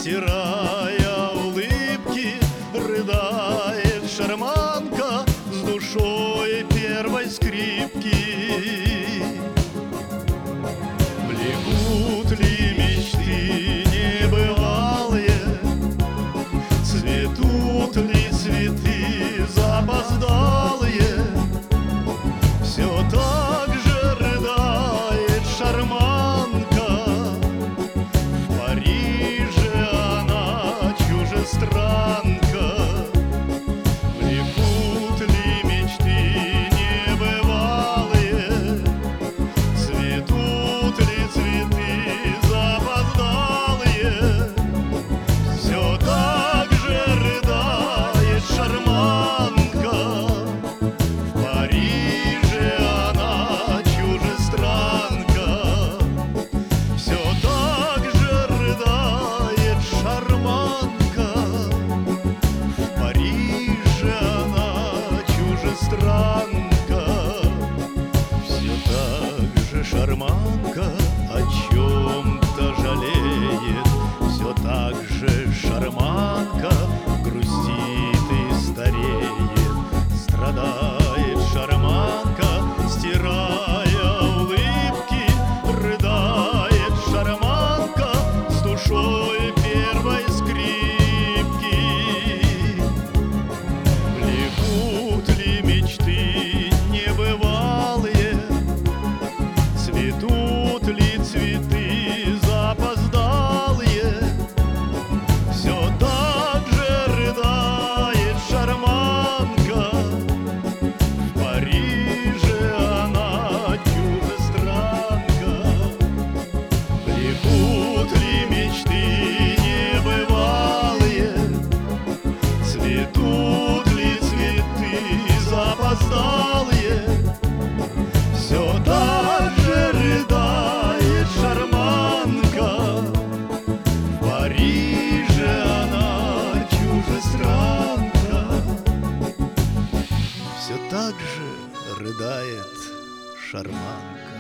стирая улыбки, рыдает шарманка с душой первой скрипки. Блекут ли мечты небывалые, цветут ли цветы запоздалые, все так же рыдает шарманка. В Париже она чужестранка. Влекут ли мечты небывалые, цветут ли цветы запоздалые, все так же рыдает шарманка. В Париже она чужестранка. Все так же рыдает шарманка. В Париже она чужестранка. Все так же шарманка о чем-то жалеет. Все так же шарманка грустит и стареет. Страдает шарманка, стирая улыбки, рыдает шарманка с душой первой скрипки. Влекут ли мечты небывалые, цветут ли цветы запоздалые, все так же рыдает шарманка. В Париже она чужестранка. Влекут ли мечты небывалые, цветут ли цветы запоздалые, все так же рыдает шарманка. В Париже она чужестранка. Все так же рыдает шарманка.